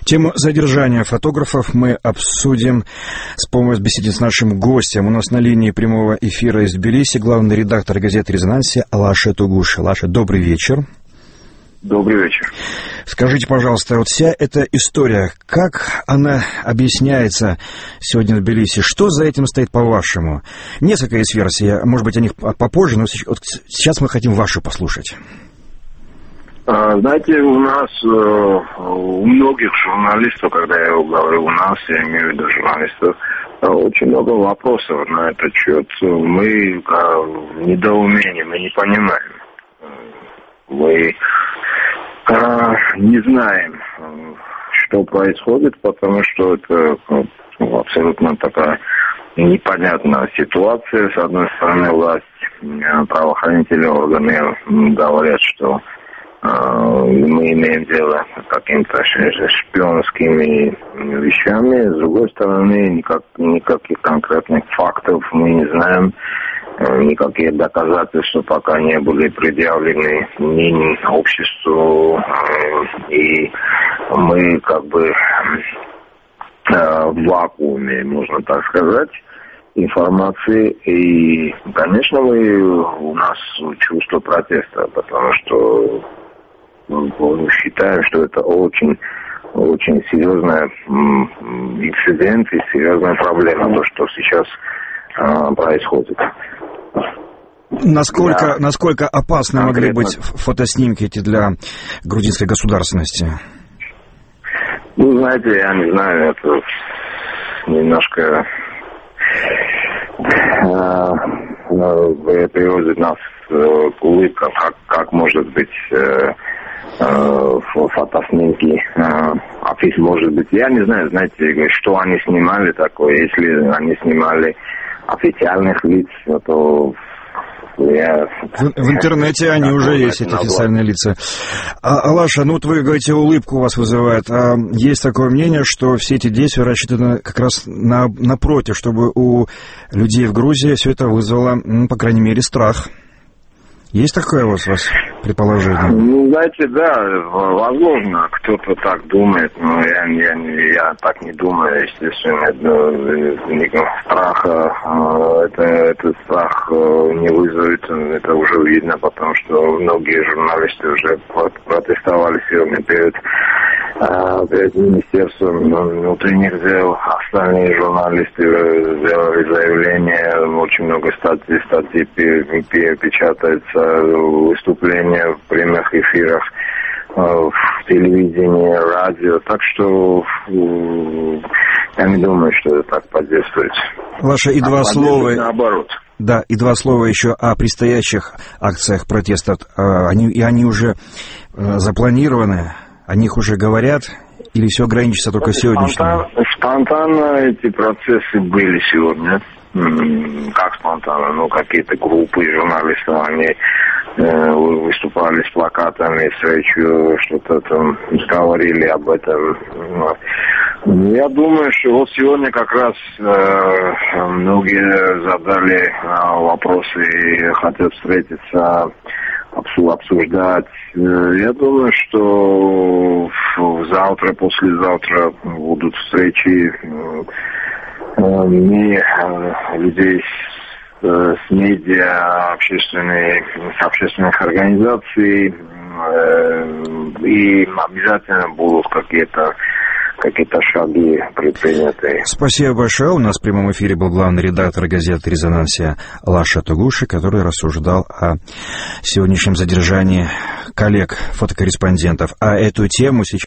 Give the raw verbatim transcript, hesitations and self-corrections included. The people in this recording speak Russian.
Тему задержания фотографов мы обсудим с помощью беседы с нашим гостем. У нас на линии прямого эфира из Тбилиси главный редактор газеты «Резонанс» Лаша Тугуш. Лаша, добрый вечер. Добрый вечер. Скажите, пожалуйста, вот вся эта история, как она объясняется сегодня в Тбилиси? Что за этим стоит, по-вашему? Несколько есть версий, может быть, о них попозже, но сейчас мы хотим вашу послушать. Знаете, у нас, у многих журналистов, когда я говорю у нас, я имею в виду журналистов, очень много вопросов на этот счет. Мы в недоумении, мы не понимаем. Мы не знаем, что происходит, потому что это ну, абсолютно такая непонятная ситуация. С одной стороны, власть, правоохранительные органы говорят, что мы имеем дело с какими-то шпионскими вещами. С другой стороны, никак, никаких конкретных фактов мы не знаем. Никакие доказательства пока не были предъявлены ни обществу. И мы как бы в вакууме, можно так сказать, информации. И, конечно, мы, у нас чувство протеста, потому что мы считаем, что это очень, очень серьезный инцидент и серьезная проблема, то, что сейчас а, происходит. Насколько, да. насколько опасны Конкретно. могли быть фотоснимки эти для грузинской государственности? Ну, знаете, я не знаю, это немножко приводит нас к улыбкам, как, как может быть фотоснимки, афиш, может быть, я не знаю, знаете, что они снимали такое, если они снимали официальных лиц, то я... В, в интернете они уже есть, эти официальные лица. А, Алаша, ну вот вы говорите, улыбку у вас вызывает. А есть такое мнение, что все эти действия рассчитаны как раз на, напротив, чтобы у людей в Грузии все это вызвало, ну, по крайней мере, страх. Есть такое у вас, у вас предположение? Ну, знаете, да, возможно, кто-то так думает, но я, я, я так не думаю, естественно, это, страха, это, этот страх не вызовет, это уже видно, потому что многие журналисты уже протестовали сегодня перед, перед Министерством внутренних дел, остальные журналисты сделали заявление, очень много статей, статей печатается, выступления в прямых эфирах в телевидении, радио. Так что я не думаю, что это так подействует. Лаша, и два а слова... наоборот. Да, и два слова еще о предстоящих акциях протеста. Они, и они уже запланированы, о них уже говорят, или все ограничится только сегодняшним? Спонтанно эти процессы были сегодня. Как спонтанно? Ну, какие-то группы журналистов, они э, выступали с плакатами, с речью, что-то там говорили об этом. Я думаю, что вот сегодня как раз э, многие задали э, вопросы и хотят встретиться, обсуждать. Я думаю, что завтра, послезавтра будут встречи не людей с, с медиа, общественные, с общественных организаций, и обязательно будут какие-то какие-то шаги предприняты. Спасибо большое. У нас в прямом эфире был главный редактор газеты «Резонанс» Лаша Тугуши, который рассуждал о сегодняшнем задержании коллег-фотокорреспондентов. А эту тему сейчас